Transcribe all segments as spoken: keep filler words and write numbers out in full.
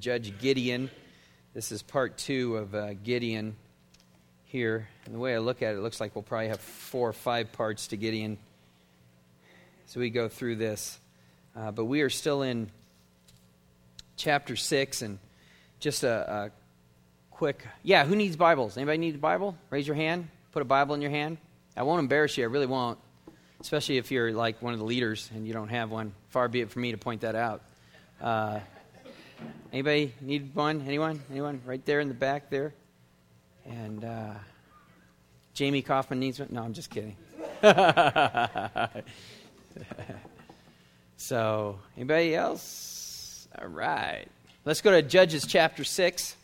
Judge Gideon. This is part two of uh, Gideon here. And the way I look at it, it looks like we'll probably have four or five parts to Gideon as we go through this. Uh, but we are still in chapter six, and just a, a quick... Yeah, who needs Bibles? Anybody need a Bible? Raise your hand. Put a Bible in your hand. I won't embarrass you. I really won't. Especially if you're like one of the leaders and you don't have one. Far be it from me to point that out. Uh, anybody need one? Anyone? Anyone? Right there in the back there. And uh, Jamie Kaufman needs one. No, I'm just kidding. So, anybody else? All right. Let's go to Judges chapter six.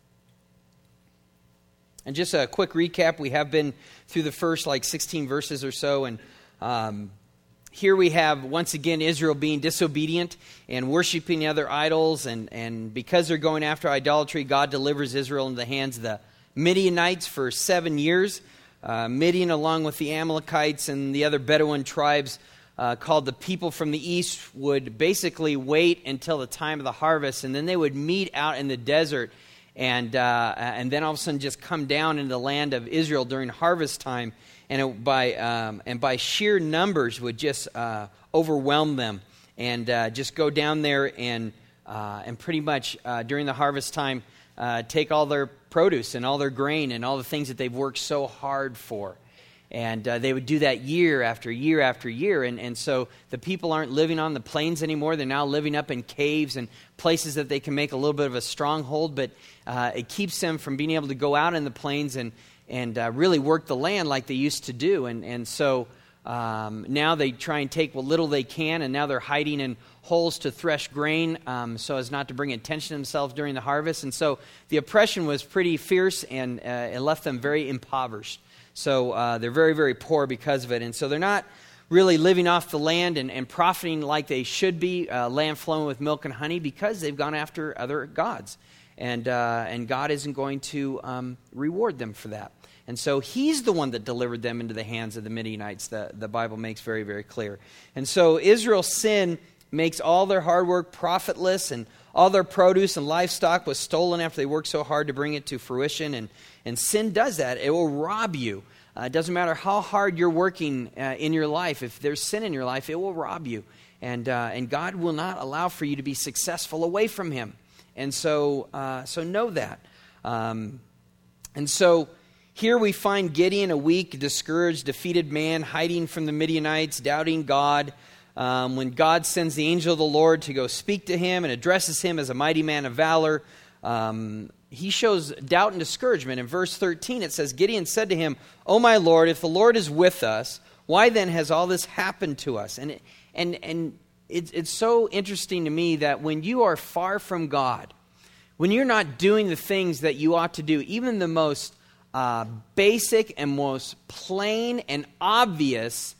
And just a quick recap, we have been through the first like sixteen verses or so, and um, here we have once again Israel being disobedient and worshiping other idols, and, and because they're going after idolatry, God delivers Israel into the hands of the Midianites for seven years. Uh, Midian, along with the Amalekites and the other Bedouin tribes uh, called the people from the east, would basically wait until the time of the harvest, and then they would meet out in the desert. And uh, and then all of a sudden just come down into the land of Israel during harvest time, and it, by um, and by sheer numbers would just uh, overwhelm them, and uh, just go down there and uh, and pretty much uh, during the harvest time uh, take all their produce and all their grain and all the things that they've worked so hard for. And uh, they would do that year after year after year. And, and so the people aren't living on the plains anymore. They're now living up in caves and places that they can make a little bit of a stronghold. But uh, it keeps them from being able to go out in the plains and, and uh, really work the land like they used to do. And, and so um, now they try and take what little they can. And now they're hiding in holes to thresh grain um, so as not to bring attention to themselves during the harvest. And so the oppression was pretty fierce, and uh, it left them very impoverished. So uh, they're very, very poor because of it. And so they're not really living off the land and, and profiting like they should be, uh, land flowing with milk and honey, because they've gone after other gods. And uh, and God isn't going to um, reward them for that. And so he's the one that delivered them into the hands of the Midianites. The, the Bible makes very, very clear. And so Israel's sin makes all their hard work profitless, and all their produce and livestock was stolen after they worked so hard to bring it to fruition. And, and sin does that. It will rob you. Uh, it doesn't matter how hard you're working uh, in your life. If there's sin in your life, it will rob you. And uh, and God will not allow for you to be successful away from Him. And so, uh, so know that. Um, and so here we find Gideon, a weak, discouraged, defeated man, hiding from the Midianites, doubting God. Um, when God sends the angel of the Lord to go speak to him and addresses him as a mighty man of valor, um, he shows doubt and discouragement. In verse thirteen, it says, Gideon said to him, "O my Lord, if the Lord is with us, why then has all this happened to us?" And and and it's, it's so interesting to me that when you are far from God, when you're not doing the things that you ought to do, even the most uh, basic and most plain and obvious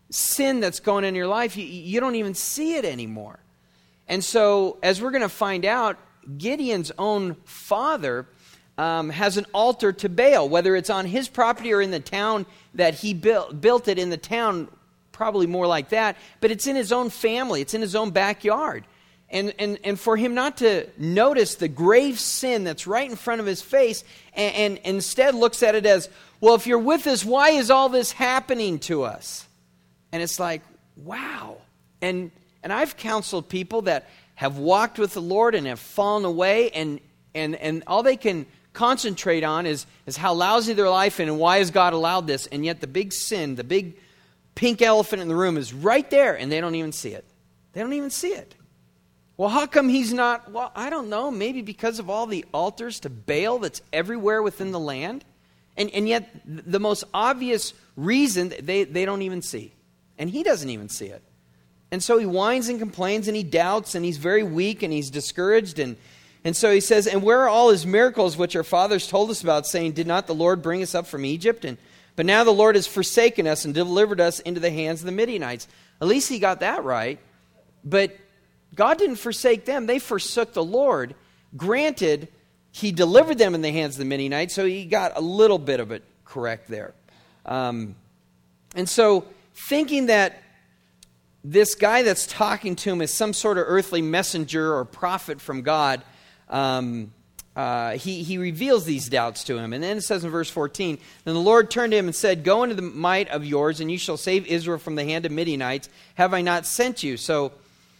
sin that's going in your life, you, you don't even see it anymore. And so, as we're going to find out, Gideon's own father um, has an altar to Baal, whether it's on his property or in the town that he built, built it in the town, probably more like that, but it's in his own family, it's in his own backyard. And, and, and for him not to notice the grave sin that's right in front of his face, and, and instead looks at it as, well, if you're with us, why is all this happening to us? And it's like, wow. And and I've counseled people that have walked with the Lord and have fallen away, and and, and all they can concentrate on is, is how lousy their life and why has God allowed this. And yet the big sin, the big pink elephant in the room is right there, and they don't even see it. They don't even see it. Well, how come he's not? Well, I don't know. Maybe because of all the altars to Baal that's everywhere within the land. And, and yet the most obvious reason they, they don't even see. And he doesn't even see it. And so he whines and complains and he doubts and he's very weak and he's discouraged. And, and so he says, and where are all his miracles which our fathers told us about, saying, did not the Lord bring us up from Egypt? And but now the Lord has forsaken us and delivered us into the hands of the Midianites. At least he got that right. But God didn't forsake them. They forsook the Lord. Granted, he delivered them in the hands of the Midianites, so he got a little bit of it correct there. Um, and so thinking that this guy that's talking to him is some sort of earthly messenger or prophet from God, um, uh, he, he reveals these doubts to him. And then it says in verse fourteen, then the Lord turned to him and said, go into the might of yours, and you shall save Israel from the hand of Midianites. Have I not sent you? So,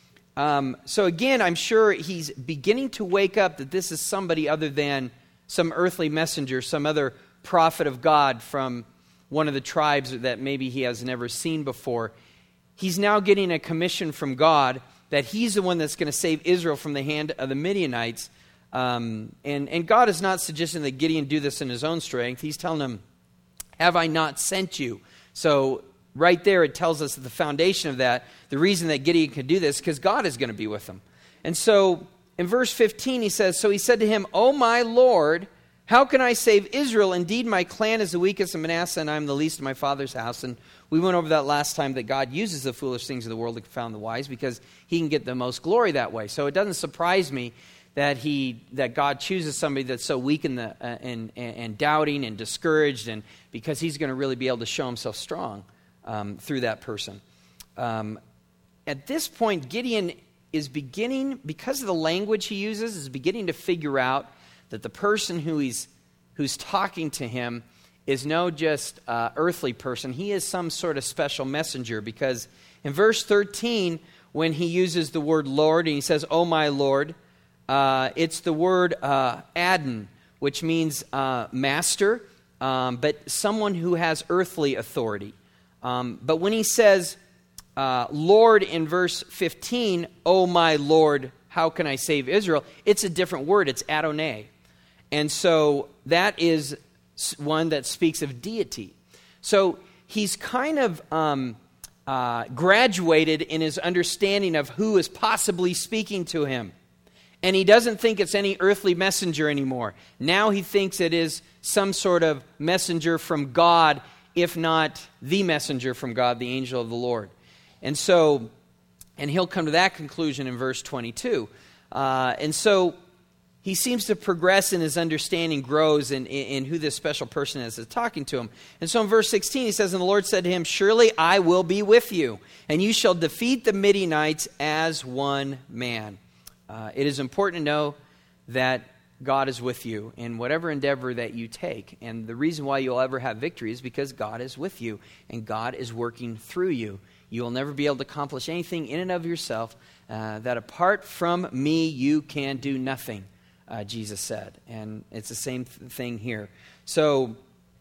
um, so again, I'm sure he's beginning to wake up that this is somebody other than some earthly messenger, some other prophet of God from one of the tribes that maybe he has never seen before. He's now getting a commission from God that he's the one that's going to save Israel from the hand of the Midianites. Um, and, and God is not suggesting that Gideon do this in his own strength. He's telling him, have I not sent you? So right there it tells us that the foundation of that, the reason that Gideon can do this, because God is going to be with him. And so in verse fifteen he says, so he said to him, O my Lord, how can I save Israel? Indeed, my clan is the weakest in Manasseh, and I am the least in my father's house. And we went over that last time, that God uses the foolish things of the world to confound the wise, because he can get the most glory that way. So it doesn't surprise me that he that God chooses somebody that's so weak in the uh, and, and and doubting and discouraged, and because he's going to really be able to show himself strong um, through that person. Um, at this point, Gideon is beginning, because of the language he uses, is beginning to figure out that the person who he's who's talking to him is no just uh, earthly person. He is some sort of special messenger, because in verse thirteen, when he uses the word Lord and he says, "Oh my Lord," uh, it's the word uh, Adon, which means uh, master, um, but someone who has earthly authority. Um, but when he says uh, Lord in verse fifteen, "Oh my Lord, how can I save Israel?" it's a different word. It's Adonai. And so that is one that speaks of deity. So he's kind of um, uh, graduated in his understanding of who is possibly speaking to him. And he doesn't think it's any earthly messenger anymore. Now he thinks it is some sort of messenger from God, if not the messenger from God, the angel of the Lord. And so, and he'll come to that conclusion in verse twenty-two. Uh, and so he seems to progress in his understanding, grows in, in, in who this special person is that's talking to him. And so in verse sixteen he says, "And the Lord said to him, Surely I will be with you, and you shall defeat the Midianites as one man." Uh, it is important to know that God is with you in whatever endeavor that you take. And the reason why you'll ever have victory is because God is with you, and God is working through you. You will never be able to accomplish anything in and of yourself, uh, that apart from me you can do nothing, uh, Jesus said. And it's the same th- thing here. So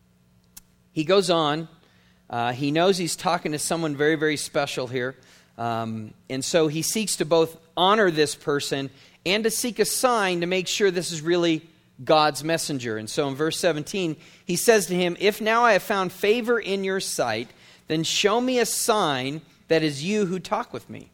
he goes on. Uh, he knows he's talking to someone very, very special here. Um, and so he seeks to both honor this person and to seek a sign to make sure this is really God's messenger. And so in verse seventeen, he says to him, "If now I have found favor in your sight, then show me a sign that is you who talk with me."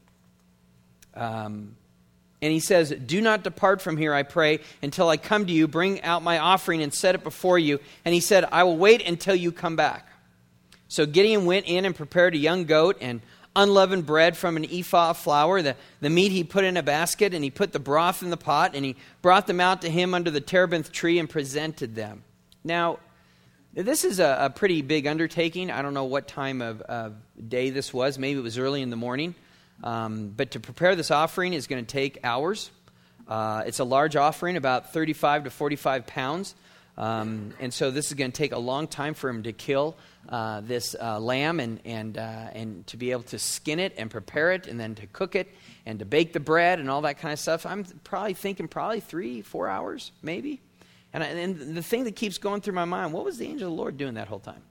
Um, and he says, "Do not depart from here, I pray, until I come to you. Bring out my offering and set it before you." And he said, "I will wait until you come back." So Gideon went in and prepared a young goat and unleavened bread from an ephah of flour. The, the meat he put in a basket, and he put the broth in the pot, and he brought them out to him under the terebinth tree and presented them. Now, this is a, a pretty big undertaking. I don't know what time of, of day this was. Maybe it was early in the morning. Um, but to prepare this offering is going to take hours. Uh, it's a large offering, about thirty-five to forty-five pounds. Um, and so this is going to take a long time for him to kill uh, this uh, lamb and and uh, and to be able to skin it and prepare it and then to cook it and to bake the bread and all that kind of stuff. I'm probably thinking probably three, four hours, maybe. And, I, and the thing that keeps going through my mind, what was the angel of the Lord doing that whole time?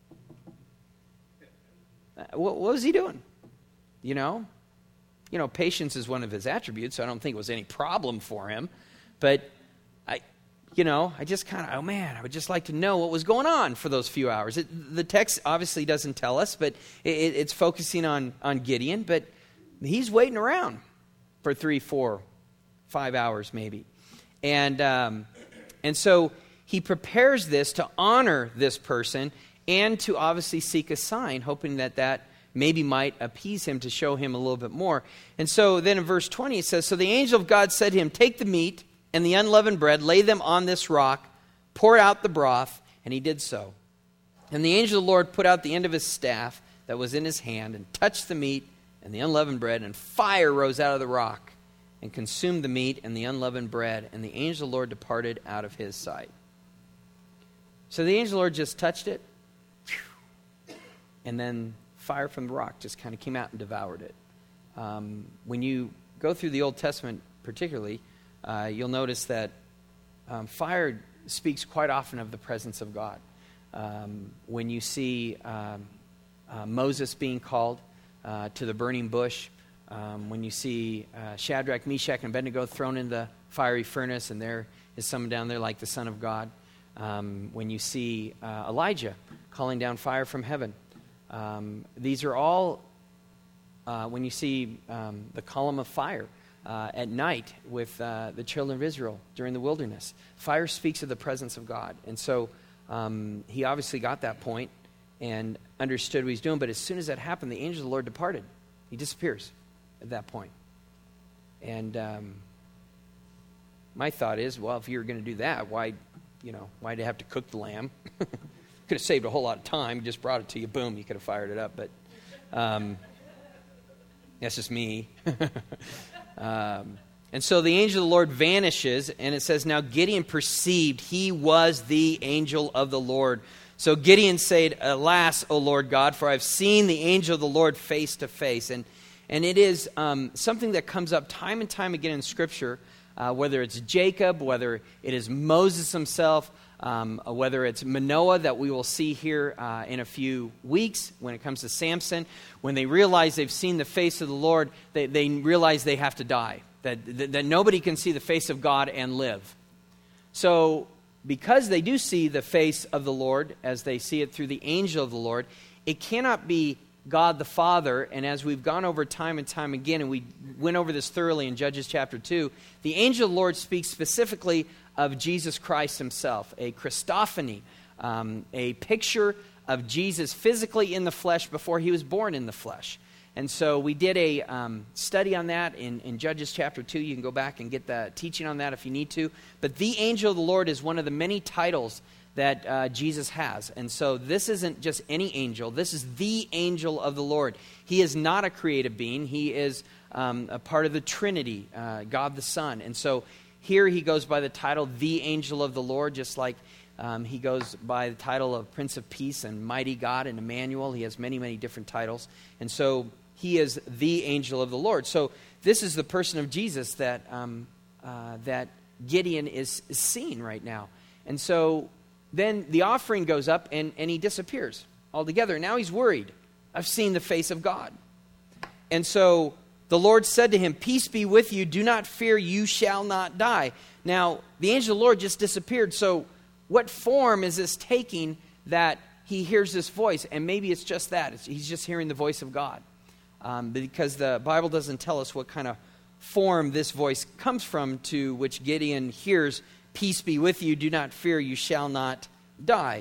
Uh, what, what was he doing? You know? You know, patience is one of his attributes, so I don't think it was any problem for him. But I... You know, I just kind of, oh man, I would just like to know what was going on for those few hours. It, the text obviously doesn't tell us, but it, it's focusing on, on Gideon. But he's waiting around for three, four, five hours maybe. And, um, and so he prepares this to honor this person and to obviously seek a sign, hoping that that maybe might appease him to show him a little bit more. And so then in verse twenty it says, "So the angel of God said to him, Take the meat and the unleavened bread, lay them on this rock, pour out the broth," and he did so. And the angel of the Lord put out the end of his staff that was in his hand and touched the meat and the unleavened bread, and fire rose out of the rock and consumed the meat and the unleavened bread, and the angel of the Lord departed out of his sight. So the angel of the Lord just touched it, and then fire from the rock just kind of came out and devoured it. Um, when you go through the Old Testament particularly, uh, you'll notice that um, fire speaks quite often of the presence of God. Um, when you see um, uh, Moses being called uh, to the burning bush, um, when you see uh, Shadrach, Meshach, and Abednego thrown in the fiery furnace, and there is someone down there like the Son of God. Um, when you see uh, Elijah calling down fire from heaven. Um, these are all, uh, when you see um, the column of fire uh, at night with uh, the children of Israel during the wilderness. Fire speaks of the presence of God. And so um, he obviously got that point and understood what he's doing. But as soon as that happened, the angel of the Lord departed. He disappears at that point. And um, my thought is, well, if you're going to do that, why, you know, why'd you have to cook the lamb? Could have saved a whole lot of time. Just brought it to you. Boom, you could have fired it up. But um, that's just me. um, and so the angel of the Lord vanishes, and it says, now Gideon perceived he was the angel of the Lord. So Gideon said, alas, O Lord God, for I've seen the angel of the Lord face to face. And, and it is um, something that comes up time and time again in Scripture, uh, whether it's Jacob, whether it is Moses himself, Um, whether it's Manoah that we will see here uh, in a few weeks when it comes to Samson. When they realize they've seen the face of the Lord, they, they realize they have to die, that, that, that nobody can see the face of God and live. So because they do see the face of the Lord as they see it through the angel of the Lord, it cannot be God the Father. And as we've gone over time and time again, and we went over this thoroughly in Judges chapter two, the angel of the Lord speaks specifically of Jesus Christ himself, a Christophany, um, a picture of Jesus physically in the flesh before he was born in the flesh. And so we did a um, study on that in, in Judges chapter two. You can go back and get the teaching on that if you need to. But the angel of the Lord is one of the many titles that uh, Jesus has. And so this isn't just any angel. This is the angel of the Lord. He is not a created being. He is um, a part of the Trinity, uh, God the Son. And so here he goes by the title, the angel of the Lord, just like um, he goes by the title of Prince of Peace and Mighty God and Emmanuel. He has many, many different titles. And so he is the angel of the Lord. So this is the person of Jesus that um, uh, that Gideon is, is seeing right now. And so then the offering goes up and, and he disappears altogether. Now he's worried. I've seen the face of God. And so the Lord said to him, peace be with you. Do not fear. You shall not die. Now, the angel of the Lord just disappeared. So what form is this taking that he hears this voice? And maybe it's just that. It's, he's just hearing the voice of God. Um, because the Bible doesn't tell us what kind of form this voice comes from, to which Gideon hears, peace be with you. Do not fear. You shall not die.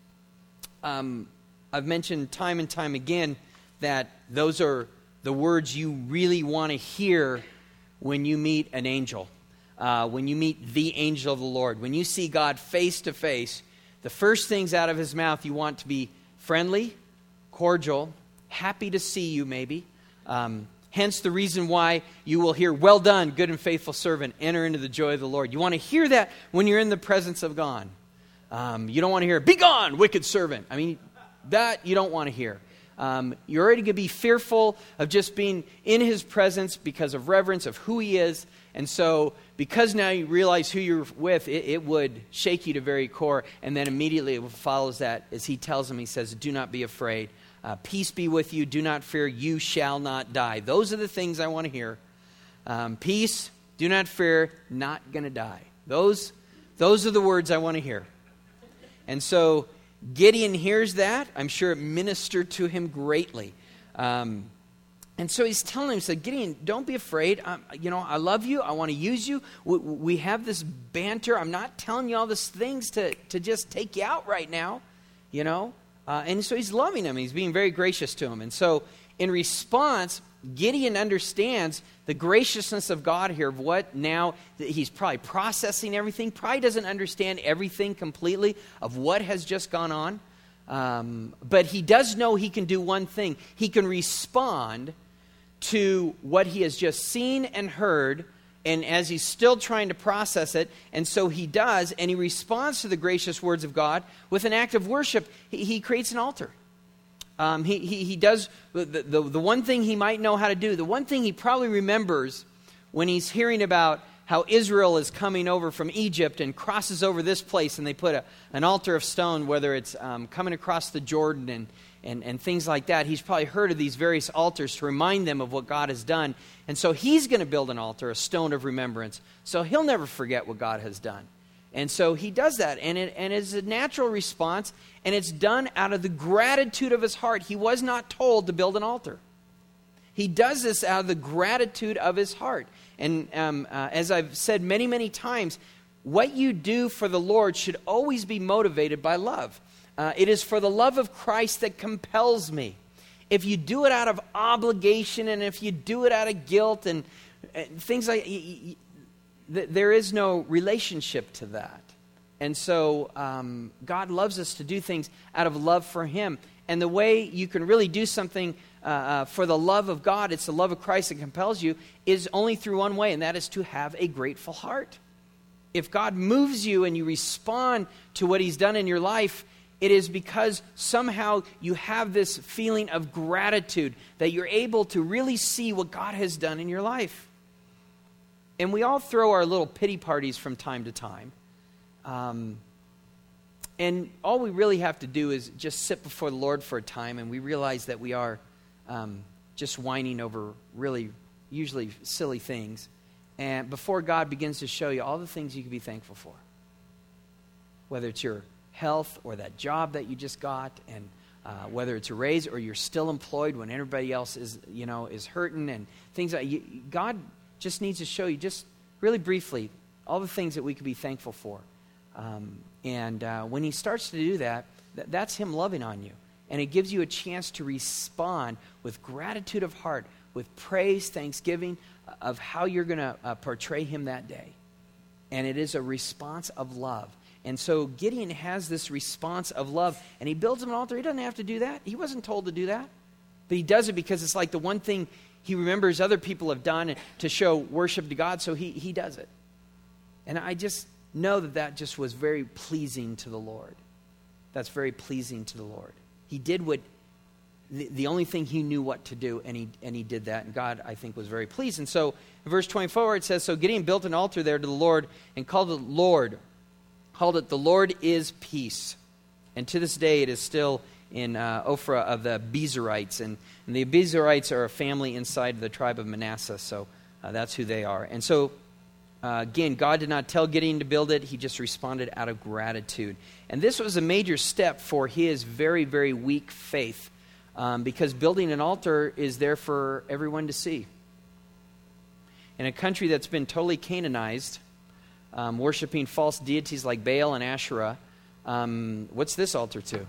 Um, I've mentioned time and time again that those are the words you really want to hear when you meet an angel, uh, when you meet the angel of the Lord. When you see God face to face, the first things out of his mouth you want to be friendly, cordial, happy to see you maybe. Um, hence the reason why you will hear, well done, good and faithful servant, enter into the joy of the Lord. You want to hear that when you're in the presence of God. Um, you don't want to hear, be gone, wicked servant. I mean, that you don't want to hear. Um, you're already going to be fearful of just being in his presence because of reverence of who he is. And so because now you realize who you're with, it, it would shake you to very core. And then immediately it follows that as he tells him, he says, do not be afraid. Uh, peace be with you. Do not fear. You shall not die. Those are the things I want to hear. Um, peace, do not fear, not going to die. Those, those are the words I want to hear. And so Gideon hears that. I'm sure it ministered to him greatly. Um, and so he's telling him, he said, Gideon, don't be afraid. Um, you know, I love you. I want to use you. We, we have this banter. I'm not telling you all these things to, to just take you out right now, you know. Uh, and so he's loving him. He's being very gracious to him. And so in response, Gideon understands the graciousness of God here, of what now, he's probably processing everything, probably doesn't understand everything completely of what has just gone on. Um, but he does know he can do one thing. He can respond to what he has just seen and heard And as he's still trying to process it, and so he does, and he responds to the gracious words of God with an act of worship, he, he creates an altar. Um, he, he, he does the, the, the one thing he might know how to do, the one thing he probably remembers when he's hearing about how Israel is coming over from Egypt and crosses over this place, and they put a, an altar of stone, whether it's um, coming across the Jordan and, and, and things like that. He's probably heard of these various altars to remind them of what God has done. And so he's going to build an altar, a stone of remembrance. So he'll never forget what God has done. And so he does that, and it and it's a natural response, and it's done out of the gratitude of his heart. He was not told to build an altar. He does this out of the gratitude of his heart. And um, uh, as I've said many, many times, what you do for the Lord should always be motivated by love. Uh, it is for the love of Christ that compels me. If you do it out of obligation, and if you do it out of guilt and, and things like that, there is no relationship to that. And so um, God loves us to do things out of love for him. And the way you can really do something uh, uh, for the love of God, it's the love of Christ that compels you, is only through one way, and that is to have a grateful heart. If God moves you and you respond to what he's done in your life, it is because somehow you have this feeling of gratitude, that you're able to really see what God has done in your life. And we all throw our little pity parties from time to time. Um, and all we really have to do is just sit before the Lord for a time, and we realize that we are um, just whining over really, usually silly things. And before God begins to show you all the things you can be thankful for. Whether it's your health or that job that you just got, and uh, whether it's a raise or you're still employed when everybody else is, you know, is hurting and things like you, God just needs to show you, just really briefly, all the things that we could be thankful for. Um, and uh, when he starts to do that, th- that's him loving on you. And it gives you a chance to respond with gratitude of heart, with praise, thanksgiving, uh, of how you're going to uh, portray him that day. And it is a response of love. And so Gideon has this response of love, and he builds him an altar. He doesn't have to do that. He wasn't told to do that. But he does it because it's like the one thing he remembers other people have done to show worship to God, so he, he does it. And I just know that that just was very pleasing to the Lord. That's very pleasing to the Lord. He did what, the, the only thing he knew what to do, and he and he did that, and God, I think, was very pleased. And so in verse twenty-four, it says, so Gideon built an altar there to the Lord and called it Lord, called it the Lord is Peace. And to this day, it is still in uh, Ophrah of the Bezerites. And, and the Bezerites are a family inside the tribe of Manasseh, so uh, that's who they are. And so, uh, again, God did not tell Gideon to build it. He just responded out of gratitude. And this was a major step for his very, very weak faith, um, because building an altar is there for everyone to see. In a country that's been totally Canaanized, um, worshiping false deities like Baal and Asherah, um, what's this altar to?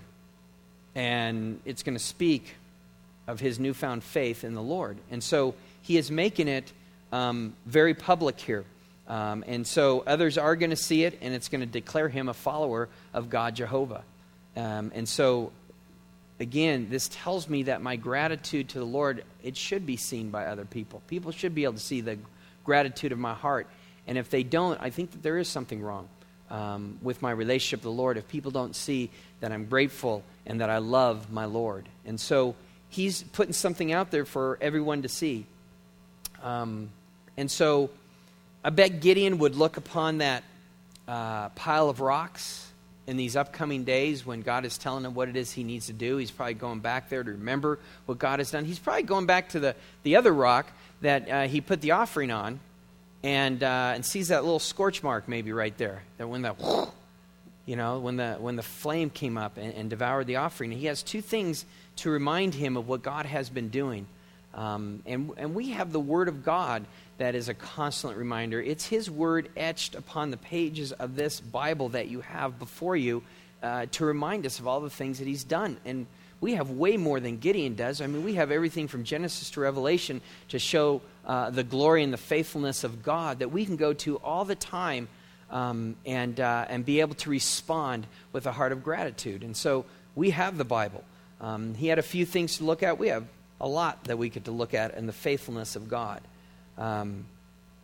And it's going to speak of his newfound faith in the Lord. And so he is making it um, very public here. Um, and so others are going to see it, and it's going to declare him a follower of God Jehovah. Um, and so, again, this tells me that my gratitude to the Lord, it should be seen by other people. People should be able to see the gratitude of my heart. And if they don't, I think that there is something wrong um, with my relationship with the Lord, if people don't see that I'm grateful and that I love my Lord. And so he's putting something out there for everyone to see. Um, and so I bet Gideon would look upon that uh, pile of rocks in these upcoming days when God is telling him what it is he needs to do. He's probably going back there to remember what God has done. He's probably going back to the, the other rock that uh, he put the offering on, and uh, and sees that little scorch mark maybe right there. That when the you know when the when the flame came up and, and devoured the offering. He has two things to remind him of what God has been doing. Um, and and we have the Word of God that is a constant reminder. It's His Word etched upon the pages of this Bible that you have before you uh, to remind us of all the things that He's done. And we have way more than Gideon does. I mean, we have everything from Genesis to Revelation to show uh, the glory and the faithfulness of God that we can go to all the time um, and uh, and be able to respond with a heart of gratitude. And so we have the Bible. Um, he had a few things to look at. We have a lot that we get to look at in the faithfulness of God. Um,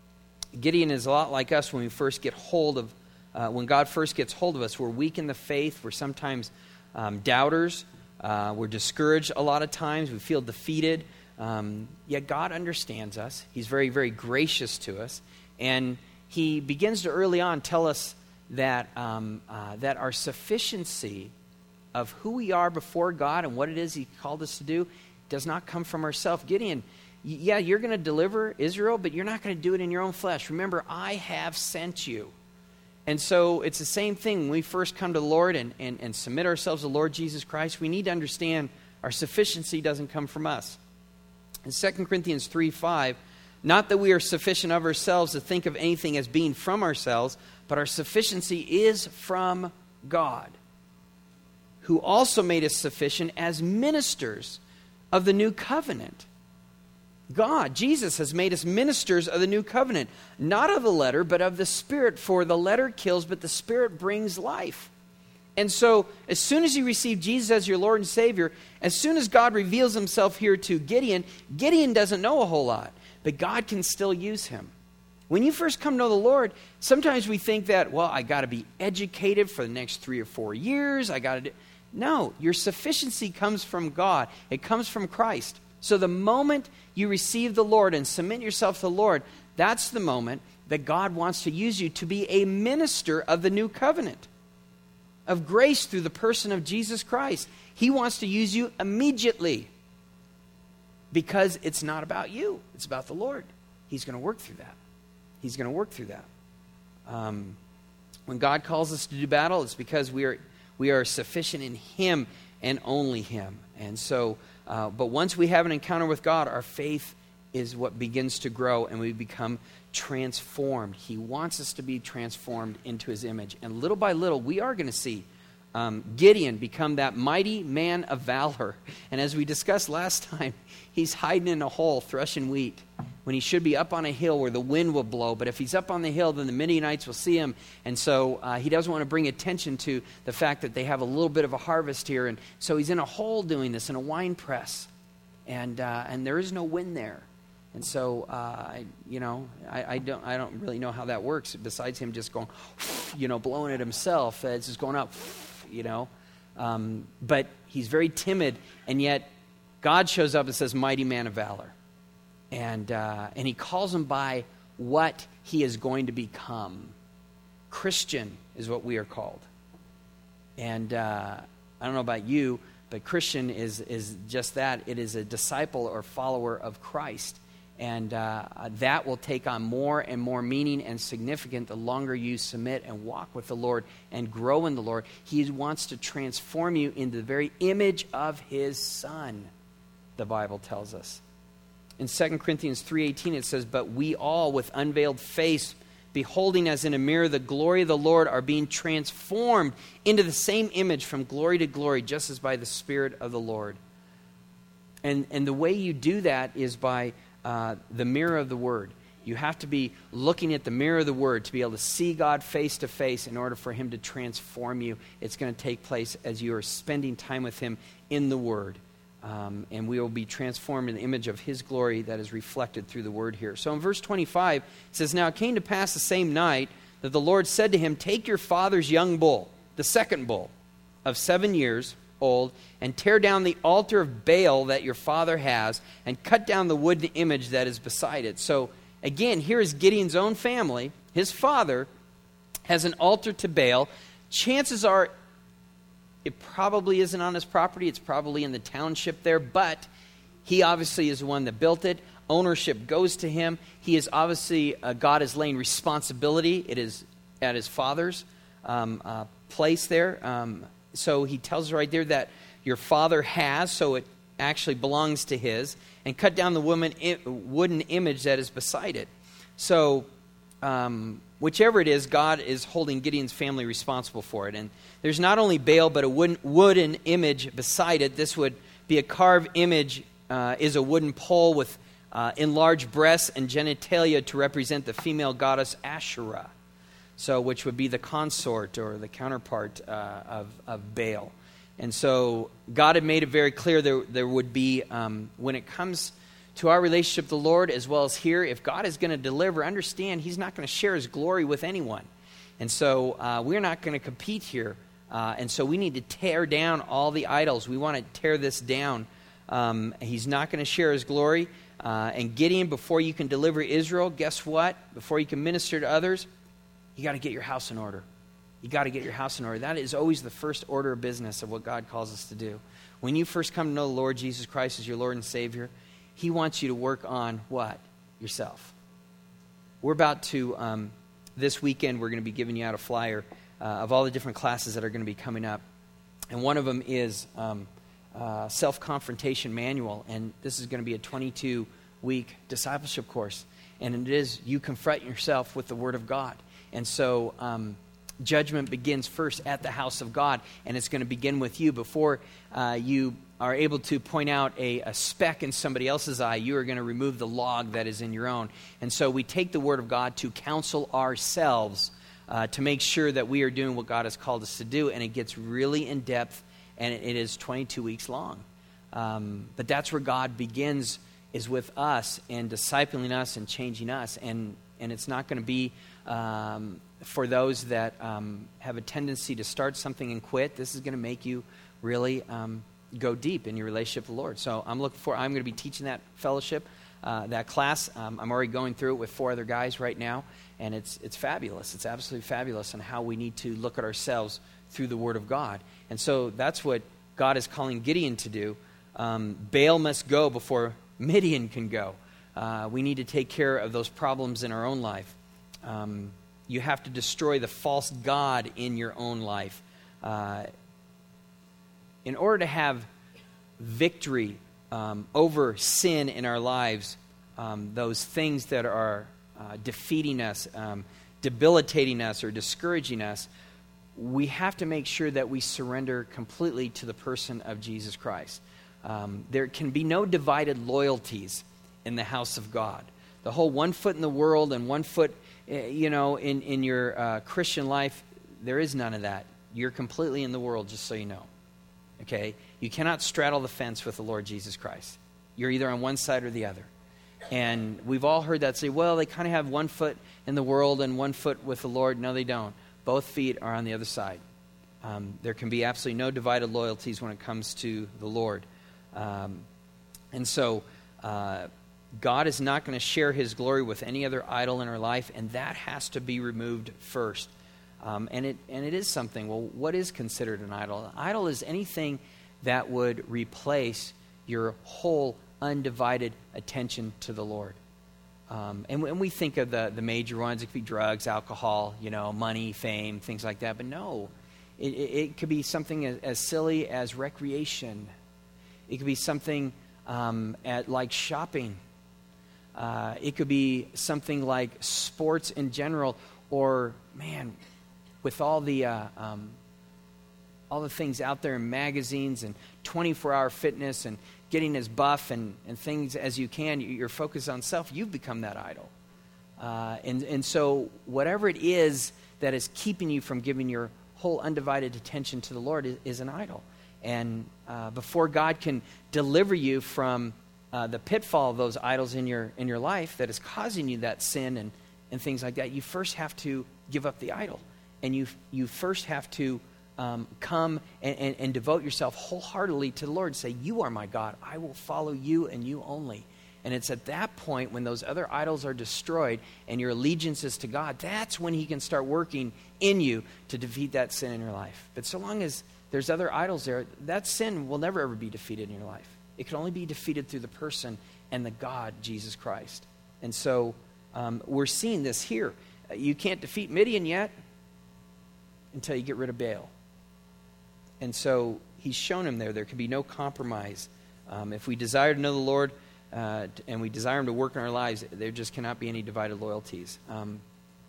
Gideon is a lot like us when we first get hold of, uh, when God first gets hold of us. We're weak in the faith. We're sometimes um, doubters. Uh, we're discouraged a lot of times. We feel defeated. Um, yet God understands us. He's very, very gracious to us. And he begins to early on tell us that, um, uh, that our sufficiency of who we are before God and what it is he called us to do does not come from ourselves. Gideon, yeah, you're going to deliver Israel, but you're not going to do it in your own flesh. Remember, I have sent you. And so it's the same thing when we first come to the Lord and, and, and submit ourselves to the Lord Jesus Christ. We need to understand our sufficiency doesn't come from us. In Second Corinthians three five, not that we are sufficient of ourselves to think of anything as being from ourselves, but our sufficiency is from God, who also made us sufficient as ministers of the new covenant. God, Jesus, has made us ministers of the new covenant, not of the letter, but of the Spirit. For the letter kills, but the Spirit brings life. And so, as soon as you receive Jesus as your Lord and Savior, as soon as God reveals himself here to Gideon, Gideon doesn't know a whole lot, but God can still use him. When you first come to know the Lord, sometimes we think that, well, I got to be educated for the next three or four years. I got to do... No, your sufficiency comes from God. It comes from Christ. So the moment you receive the Lord and submit yourself to the Lord, that's the moment that God wants to use you to be a minister of the new covenant, of grace through the person of Jesus Christ. He wants to use you immediately because it's not about you. It's about the Lord. He's going to work through that. He's going to work through that. Um, when God calls us to do battle, it's because we are we are sufficient in Him and only Him. And so... Uh, but once we have an encounter with God, our faith is what begins to grow and we become transformed. He wants us to be transformed into His image. And little by little, we are going to see um, Gideon become that mighty man of valor. And as we discussed last time, he's hiding in a hole threshing wheat when he should be up on a hill where the wind will blow. But if he's up on the hill, then the Midianites will see him. And so uh, he doesn't want to bring attention to the fact that they have a little bit of a harvest here. And so he's in a hole doing this in a wine press. And uh, and there is no wind there. And so, uh, I, you know, I, I don't I don't really know how that works besides him just going, you know, blowing it himself. It's just going up, you know. Um, but he's very timid. And yet God shows up and says, mighty man of valor. And uh, and he calls him by what he is going to become. Christian is what we are called. And uh, I don't know about you, but Christian is is just that. It is a disciple or follower of Christ. And uh, that will take on more and more meaning and significance the longer you submit and walk with the Lord and grow in the Lord. He wants to transform you into the very image of His Son, the Bible tells us. In Second Corinthians three eighteen it says, but we all with unveiled face, beholding as in a mirror the glory of the Lord, are being transformed into the same image from glory to glory, just as by the Spirit of the Lord. And, and the way you do that is by uh, the mirror of the Word. You have to be looking at the mirror of the Word to be able to see God face to face in order for Him to transform you. It's going to take place as you are spending time with Him in the Word. Um, and we will be transformed in the image of His glory that is reflected through the Word here. So in verse twenty-five, it says, now it came to pass the same night that the Lord said to him, take your father's young bull, the second bull, of seven years old, and tear down the altar of Baal that your father has, and cut down the wooden image that is beside it. So again, here is Gideon's own family. His father has an altar to Baal. Chances are it probably isn't on his property. It's probably in the township there, but he obviously is the one that built it. Ownership goes to him. He is obviously, uh, God is laying responsibility. It is at his father's um, uh, place there. Um, so he tells us right there that your father has, so it actually belongs to his, and cut down the woman, I- wooden image that is beside it. So um, whichever it is, God is holding Gideon's family responsible for it. And there's not only Baal, but a wooden, wooden image beside it. This would be a carved image, uh, is a wooden pole with uh, enlarged breasts and genitalia to represent the female goddess Asherah. So, which would be the consort or the counterpart uh, of, of Baal. And so God had made it very clear there, there would be, um, when it comes to our relationship with the Lord as well as here, if God is going to deliver, understand he's not going to share his glory with anyone. And so uh, we're not going to compete here. Uh, and so we need to tear down all the idols. We want to tear this down. Um, he's not going to share his glory. Uh, and Gideon, before you can deliver Israel, guess what? Before you can minister to others, you got to get your house in order. You got to get your house in order. That is always the first order of business of what God calls us to do. When you first come to know the Lord Jesus Christ as your Lord and Savior, he wants you to work on what? Yourself. We're about to, um, this weekend, we're going to be giving you out a flyer uh, of all the different classes that are going to be coming up. And one of them is um, uh, Self-Confrontation Manual. And this is going to be a twenty-two week discipleship course. And it is, you confront yourself with the Word of God. And so um, judgment begins first at the house of God. And it's going to begin with you. Before uh, you are able to point out a, a speck in somebody else's eye, you are going to remove the log that is in your own. And so we take the Word of God to counsel ourselves uh, to make sure that we are doing what God has called us to do. And it gets really in depth, and it, it is twenty-two weeks long. Um, but that's where God begins, is with us and discipling us and changing us. And, and it's not going to be um, for those that um, have a tendency to start something and quit. This is going to make you really Um, go deep in your relationship with the Lord. So I'm looking for, I'm going to be teaching that fellowship, uh, that class. Um, I'm already going through it with four other guys right now, and it's it's fabulous. It's absolutely fabulous on how we need to look at ourselves through the Word of God. And so that's what God is calling Gideon to do. Um, Baal must go before Midian can go. Uh, we need to take care of those problems in our own life. Um, you have to destroy the false god in your own life. Uh, In order to have victory um, over sin in our lives, um, those things that are uh, defeating us, um, debilitating us, or discouraging us, we have to make sure that we surrender completely to the person of Jesus Christ. Um, there can be no divided loyalties in the house of God. The whole one foot in the world and one foot, you know, in, in your uh, Christian life, there is none of that. You're completely in the world, just so you know. Okay, you cannot straddle the fence with the Lord Jesus Christ. You're either on one side or the other. And we've all heard that say, well, they kind of have one foot in the world and one foot with the Lord. No, they don't. Both feet are on the other side. Um, there can be absolutely no divided loyalties when it comes to the Lord. Um, and so uh, God is not going to share his glory with any other idol in our life, and that has to be removed first. Um, and it and it is something. Well, what is considered an idol? An idol is anything that would replace your whole undivided attention to the Lord. Um, and when we think of the, the major ones, it could be drugs, alcohol, you know, money, fame, things like that. But no, it, it, it could be something as, as silly as recreation. It could be something um, at, like shopping. Uh, it could be something like sports in general, or, man, with all the uh, um, all the things out there in magazines and twenty-four hour fitness and getting as buff and, and things as you can, you're focused on self, you've become that idol. Uh, and, and so whatever it is that is keeping you from giving your whole undivided attention to the Lord is, is an idol. And uh, before God can deliver you from uh, the pitfall of those idols in your in your life that is causing you that sin and, and things like that, you first have to give up the idol. And you you first have to um, come and, and, and devote yourself wholeheartedly to the Lord. Say, you are my God. I will follow you and you only. And it's at that point when those other idols are destroyed and your allegiance is to God, that's when he can start working in you to defeat that sin in your life. But so long as there's other idols there, that sin will never ever be defeated in your life. It can only be defeated through the person and the God, Jesus Christ. And so um, we're seeing this here. You can't defeat Midian yet until you get rid of Baal. And so he's shown him there. There can be no compromise. Um, if we desire to know the Lord uh, and we desire him to work in our lives, there just cannot be any divided loyalties. Um,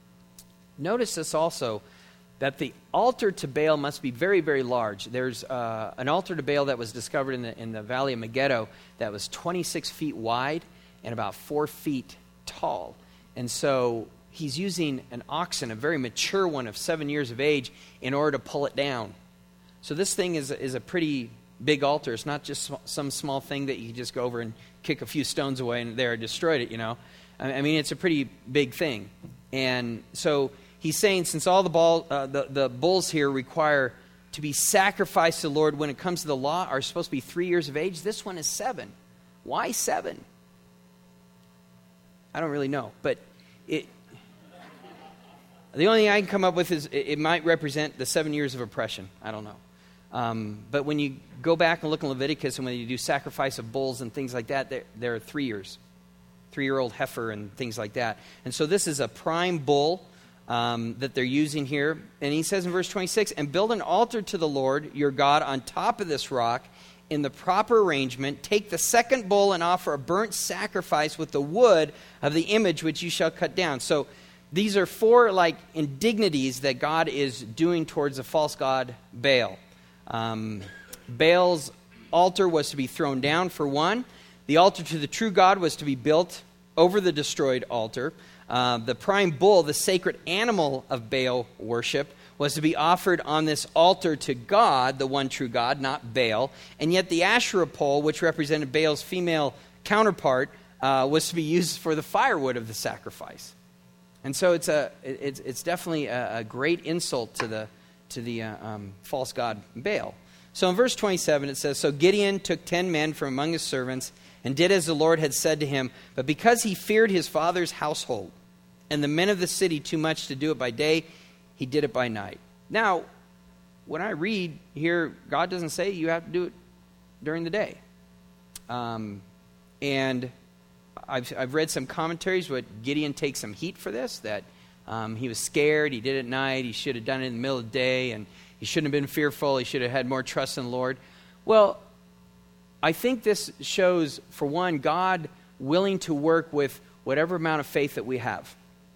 notice this also, that the altar to Baal must be very, very large. There's uh, an altar to Baal that was discovered in the, in the Valley of Megiddo that was twenty-six feet wide and about four feet tall. And so he's using an oxen, a very mature one of seven years of age, in order to pull it down. So this thing is, is a pretty big altar. It's not just some small thing that you can just go over and kick a few stones away and there destroyed it, you know. I mean, it's a pretty big thing. And so he's saying, since all the, ball, uh, the, the bulls here require to be sacrificed to the Lord when it comes to the law are supposed to be three years of age, this one is seven. Why seven? I don't really know. But it, the only thing I can come up with is it, it might represent the seven years of oppression. I don't know. Um, but when you go back and look in Leviticus and when you do sacrifice of bulls and things like that, there, there are three years. Three-year-old heifer and things like that. And so this is a prime bull um, that they're using here. And he says in verse twenty-six, and build an altar to the Lord your God on top of this rock in the proper arrangement. Take the second bull and offer a burnt sacrifice with the wood of the image which you shall cut down. So these are four like indignities that God is doing towards the false god Baal. Um, Baal's altar was to be thrown down for one. The altar to the true God was to be built over the destroyed altar. Uh, the prime bull, the sacred animal of Baal worship, was to be offered on this altar to God, the one true God, not Baal. And yet the Asherah pole, which represented Baal's female counterpart, uh, was to be used for the firewood of the sacrifice. And so it's a it's it's definitely a, a great insult to the to the uh, um, false god Baal. So in verse twenty-seven it says, so Gideon took ten men from among his servants and did as the Lord had said to him. But because he feared his father's household and the men of the city too much to do it by day, he did it by night. Now, when I read here, God doesn't say you have to do it during the day. Um, and I've, I've read some commentaries, but Gideon takes some heat for this, that um, he was scared, he did it at night, he should have done it in the middle of the day, and he shouldn't have been fearful, he should have had more trust in the Lord. Well, I think this shows, for one, God willing to work with whatever amount of faith that we have,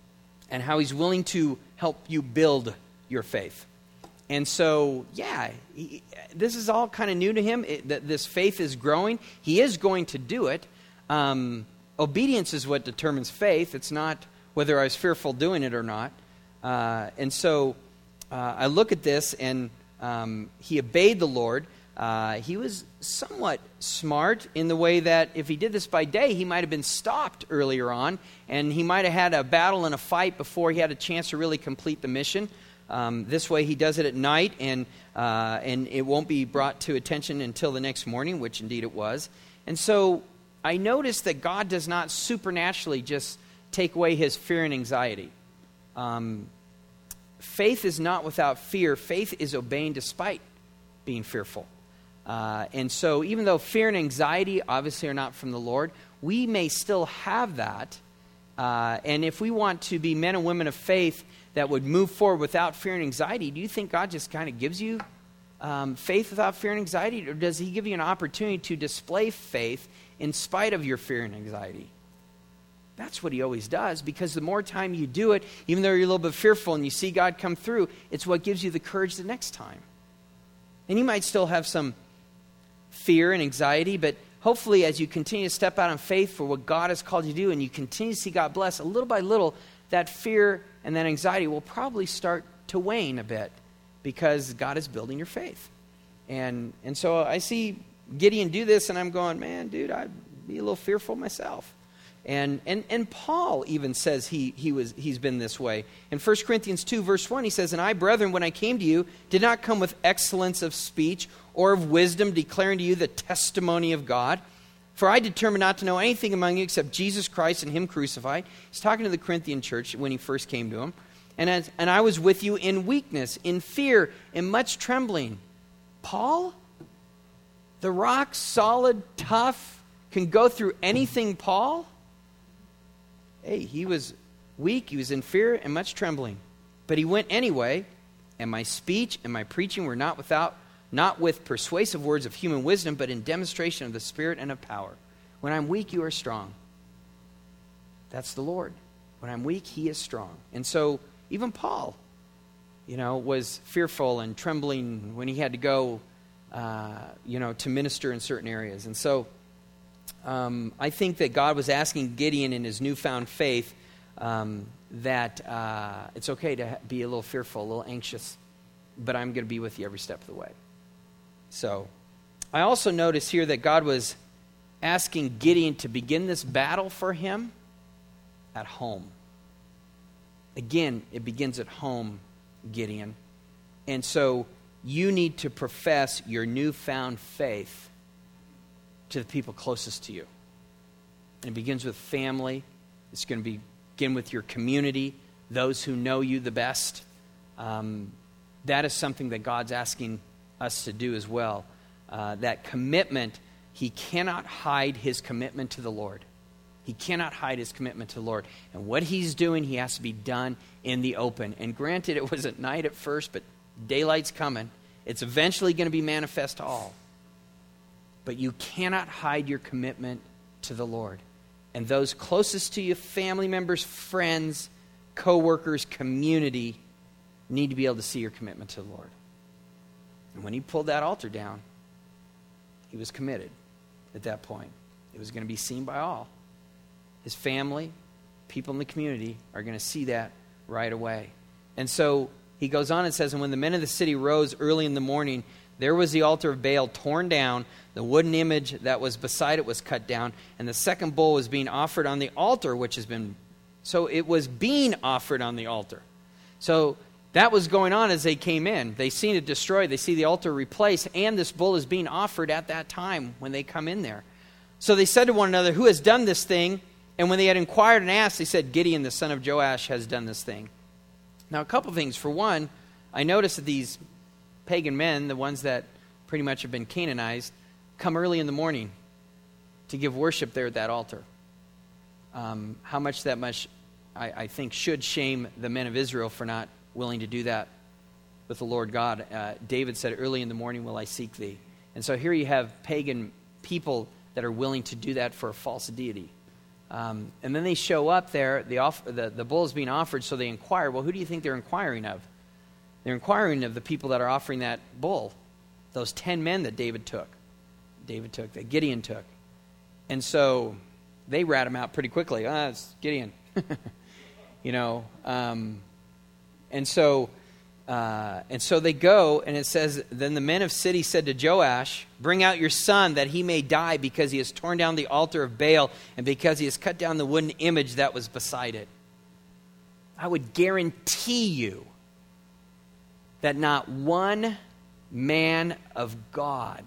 and how he's willing to help you build your faith. And so, yeah, he, this is all kind of new to him. It, that this faith is growing. He is going to do it. Um, obedience is what determines faith. It's not whether I was fearful doing it or not. Uh, and so uh, I look at this, and um, he obeyed the Lord. Uh, he was somewhat smart in the way that if he did this by day, he might have been stopped earlier on, and he might have had a battle and a fight before he had a chance to really complete the mission. Um, this way he does it at night, and uh, and it won't be brought to attention until the next morning, which indeed it was. And so I noticed that God does not supernaturally just take away his fear and anxiety. Um, faith is not without fear. Faith is obeying despite being fearful. Uh, and so even though fear and anxiety obviously are not from the Lord, we may still have that. Uh, and if we want to be men and women of faith that would move forward without fear and anxiety, do you think God just kind of gives you um, faith without fear and anxiety? Or does he give you an opportunity to display faith in spite of your fear and anxiety? That's what he always does, because the more time you do it, even though you're a little bit fearful and you see God come through, it's what gives you the courage the next time. And you might still have some fear and anxiety, but hopefully as you continue to step out in faith for what God has called you to do, and you continue to see God bless, a little by little, that fear and that anxiety will probably start to wane a bit, because God is building your faith. And and so I see Gideon do this, and I'm going, man, dude, I'd be a little fearful myself. And and and Paul even says he he was he's been this way. In First Corinthians two, verse one, he says, and I, brethren, when I came to you, did not come with excellence of speech or of wisdom, declaring to you the testimony of God. For I determined not to know anything among you except Jesus Christ and him crucified. He's talking to the Corinthian church when he first came to him. And as, and I was with you in weakness, in fear, in much trembling. Paul, the rock solid, tough, can go through anything, Paul? Hey, he was weak, he was in fear and much trembling. But he went anyway, and my speech and my preaching were not without, not with persuasive words of human wisdom, but in demonstration of the Spirit and of power. When I'm weak, you are strong. That's the Lord. When I'm weak, he is strong. And so even Paul, you know, was fearful and trembling when he had to go, uh, you know, to minister in certain areas. And so Um, I think that God was asking Gideon in his newfound faith um, that uh, it's okay to be a little fearful, a little anxious, but I'm going to be with you every step of the way. So I also notice here that God was asking Gideon to begin this battle for him at home. Again, it begins at home, Gideon. And so you need to profess your newfound faith to the people closest to you. And it begins with family. It's going to begin with your community, those who know you the best. Um, that is something that God's asking us to do as well. Uh, that commitment, he cannot hide his commitment to the Lord. He cannot hide his commitment to the Lord. And what he's doing, he has to be done in the open. And granted, it was at night at first, but daylight's coming. It's eventually going to be manifest to all. But you cannot hide your commitment to the Lord. And those closest to you, family members, friends, co-workers, community, need to be able to see your commitment to the Lord. And when he pulled that altar down, he was committed at that point. It was going to be seen by all. His family, people in the community are going to see that right away. And so he goes on and says, and when the men of the city rose early in the morning, there was the altar of Baal torn down, the wooden image that was beside it was cut down, and the second bull was being offered on the altar, which has been, so it was being offered on the altar. So that was going on as they came in. They seen it destroyed. They see the altar replaced, and this bull is being offered at that time when they come in there. So they said to one another, who has done this thing? And when they had inquired and asked, they said, Gideon, the son of Joash, has done this thing. Now, a couple things. For one, I noticed that these pagan men, the ones that pretty much have been Canaanized, come early in the morning to give worship there at that altar. Um, how much that much, I, I think, should shame the men of Israel for not willing to do that with the Lord God. Uh, David said, early in the morning will I seek thee. And so here you have pagan people that are willing to do that for a false deity. Um, and then they show up there, the, off, the, the bull is being offered, so they inquire, well, who do you think they're inquiring of? They're inquiring of the people that are offering that bull, those ten men that David took, David took, that Gideon took. And so they rat him out pretty quickly. Ah, it's Gideon. you know, um, and so uh, and so they go, and it says, then the men of city said to Joash, bring out your son that he may die, because he has torn down the altar of Baal and because he has cut down the wooden image that was beside it. I would guarantee you that not one man of God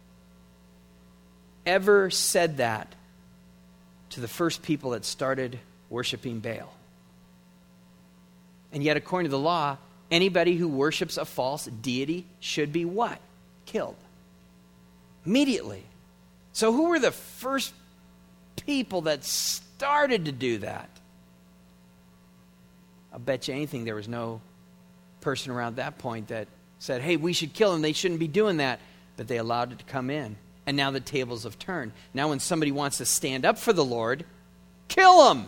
ever said that to the first people that started worshiping Baal. And yet, according to the law, anybody who worships a false deity should be what? Killed. Immediately. So who were the first people that started to do that? I'll bet you anything there was no person around that point that said, hey, we should kill them. They shouldn't be doing that. But they allowed it to come in. And now the tables have turned. Now when somebody wants to stand up for the Lord, kill them.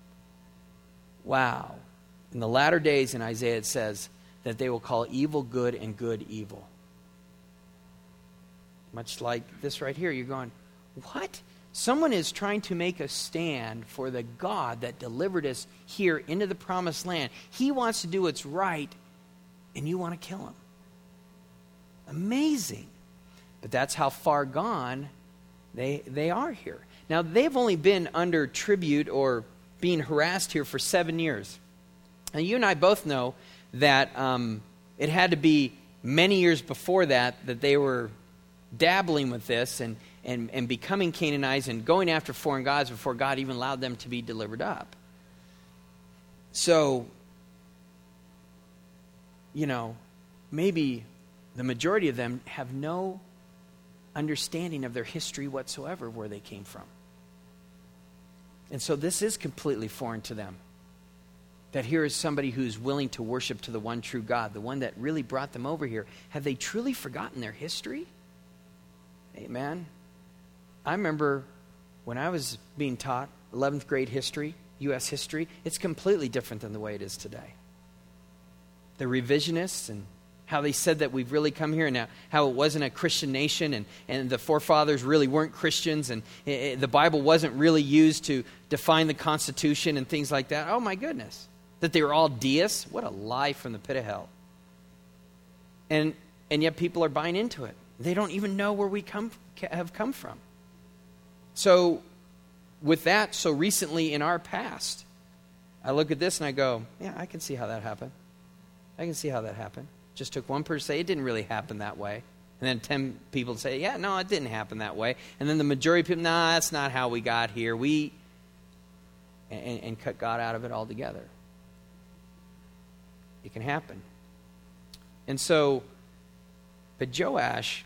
Wow. In the latter days in Isaiah it says that they will call evil good and good evil. Much like this right here. You're going, what? Someone is trying to make a stand for the God that delivered us here into the promised land. He wants to do what's right, and you want to kill him. Amazing. But that's how far gone they they are here. Now, they've only been under tribute or being harassed here for seven years. Now, you and I both know that um, it had to be many years before that that they were dabbling with this and, and, and becoming Canaanized and going after foreign gods before God even allowed them to be delivered up. So, you know, maybe the majority of them have no understanding of their history whatsoever, where they came from. And so this is completely foreign to them. That here is somebody who's willing to worship to the one true God, the one that really brought them over here. Have they truly forgotten their history? Amen. I remember when I was being taught eleventh grade history, U S history, it's completely different than the way it is today. The revisionists and how they said that we've really come here, and now how it wasn't a Christian nation, and, and the forefathers really weren't Christians, and it, it, the Bible wasn't really used to define the Constitution and things like that. Oh my goodness. That they were all deists? What a lie from the pit of hell. And and yet people are buying into it. They don't even know where we come have come from. So with that, so recently in our past, I look at this and I go, yeah, I can see how that happened. I can see how that happened. Just took one person to say, it didn't really happen that way. And then ten people say, yeah, no, it didn't happen that way. And then the majority of people, nah, that's not how we got here. We, and, and cut God out of it altogether. It can happen. And so, but Joash,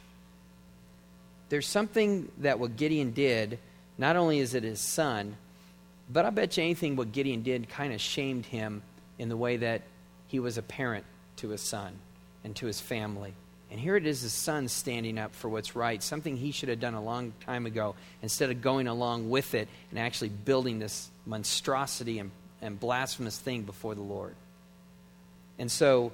there's something that what Gideon did, not only is it his son, but I bet you anything what Gideon did kind of shamed him in the way that he was a parent to his son and to his family. And here it is, his son standing up for what's right, something he should have done a long time ago, instead of going along with it and actually building this monstrosity and, and blasphemous thing before the Lord. And so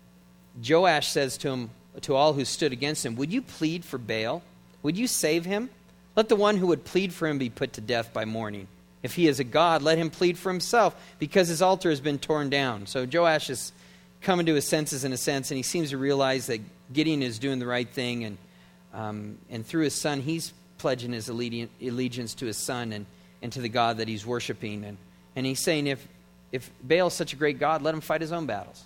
Joash says to him, to all who stood against him, would you plead for Baal? Would you save him? Let the one who would plead for him be put to death by morning. If he is a god, let him plead for himself, because his altar has been torn down. So Joash is coming to his senses in a sense, and he seems to realize that Gideon is doing the right thing, and um, and through his son, he's pledging his allegiance to his son and, and to the God that he's worshiping. And, and he's saying, if, if Baal is such a great God, let him fight his own battles.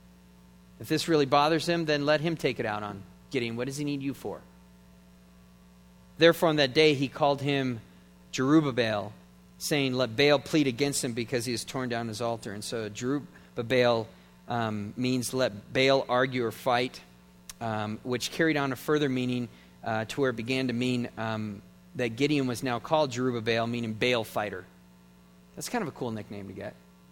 If this really bothers him, then let him take it out on Gideon. What does he need you for? Therefore, on that day, he called him Jerubbaal, saying, let Baal plead against him because he has torn down his altar. And so Jerubbaal um, means let Baal argue or fight, um, which carried on a further meaning uh, to where it began to mean um, that Gideon was now called Jerubbaal, meaning Baal fighter. That's kind of a cool nickname to get.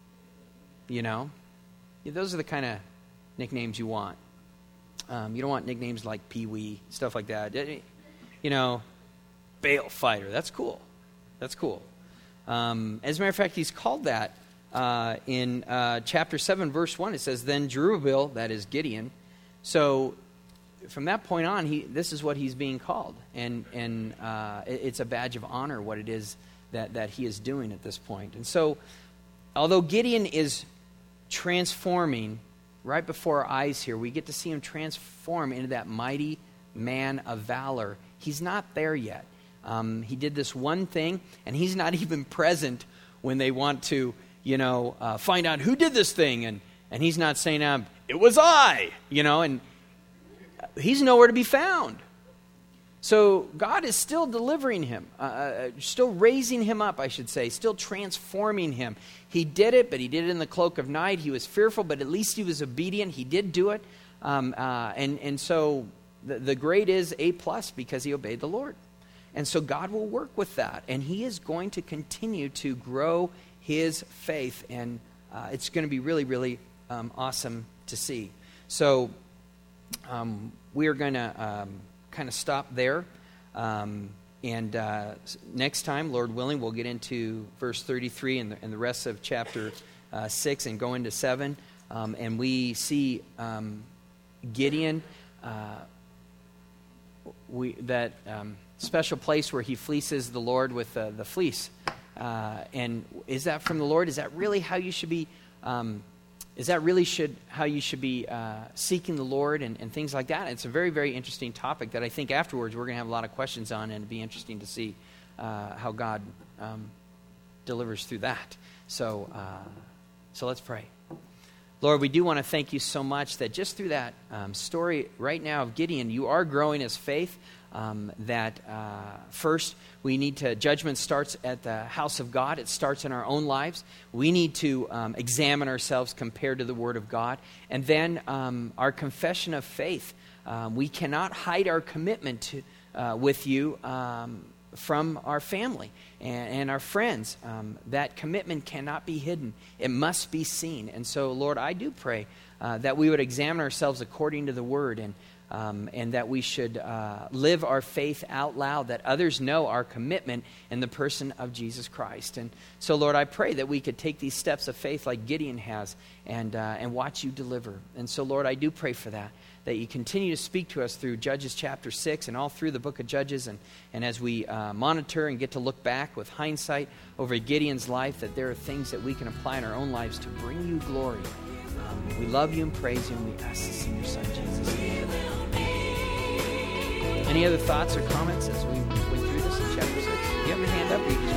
You know? Yeah, those are the kind of nicknames you want. Um, you don't want nicknames like Pee-wee, stuff like that. You know, Baal fighter. That's cool. That's cool. Um, as a matter of fact, he's called that uh, in uh, chapter seven, verse one. It says, then Jerubbaal, that is Gideon. So from that point on, he this is what he's being called. And and uh, it, it's a badge of honor what it is that, that he is doing at this point. And so, although Gideon is transforming right before our eyes here, we get to see him transform into that mighty man of valor. He's not there yet. Um, he did this one thing, and he's not even present when they want to, you know, uh, find out who did this thing. And, and he's not saying, um, it was I, you know, and he's nowhere to be found. So God is still delivering him, uh, still raising him up, I should say, still transforming him. He did it, but he did it in the cloak of night. He was fearful, but at least he was obedient. He did do it. Um, uh, and, and so the, the grade is A plus because he obeyed the Lord. And so God will work with that. And he is going to continue to grow his faith. And uh, it's going to be really, really um, awesome to see. So um, we are going to um, kind of stop there. Um, and uh, next time, Lord willing, we'll get into verse thirty-three and the, and the rest of chapter uh, six and go into seven. Um, and we see um, Gideon, uh, we that... Um, special place where he fleeces the Lord with uh, the fleece. Uh, and is that from the Lord? Is that really how you should be, um, is that really should how you should be uh, seeking the Lord and, and things like that? It's a very, very interesting topic that I think afterwards we're going to have a lot of questions on, and it'd be interesting to see uh, how God um, delivers through that. So, uh, so let's pray. Lord, we do want to thank you so much that just through that um, story right now of Gideon, you are growing his faith. Um, that uh, first we need to, judgment starts at the house of God. It starts in our own lives. We need to um, examine ourselves compared to the Word of God. And then um, our confession of faith. Um, we cannot hide our commitment to, uh, with you um, from our family and, and our friends. Um, that commitment cannot be hidden. It must be seen. And so, Lord, I do pray uh, that we would examine ourselves according to the Word, and Um, and that we should uh, live our faith out loud, that others know our commitment in the person of Jesus Christ. And so, Lord, I pray that we could take these steps of faith like Gideon has and uh, and watch you deliver. And so, Lord, I do pray for that, that you continue to speak to us through Judges chapter six and all through the book of Judges. And, and as we uh, monitor and get to look back with hindsight over Gideon's life, that there are things that we can apply in our own lives to bring you glory. Um, we love you and praise you, and we ask this in your Son, Jesus' name. Any other thoughts or comments as we went through this in chapter six? You have your hand up, or you can